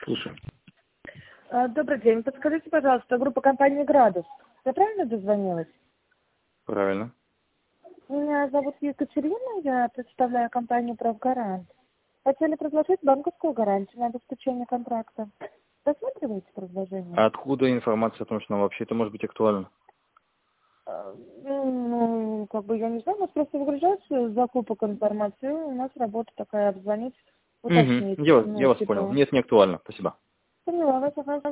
Слушай. Добрый день. Подскажите, пожалуйста, группа компании «Градус». Я правильно дозвонилась? Правильно. Меня зовут Екатерина, я представляю компанию «Правгарант». Хотели предложить банковскую гарантию на обеспечение контракта. Рассматриваете предложение? А откуда информация о том, что нам вообще это может быть актуально? Я не знаю, у нас просто выгружается закупок информации, у нас работа такая, обзвонить, Угу. уточнить. Я вас понял. Нет, не актуально. Спасибо. Поняла вас, ага.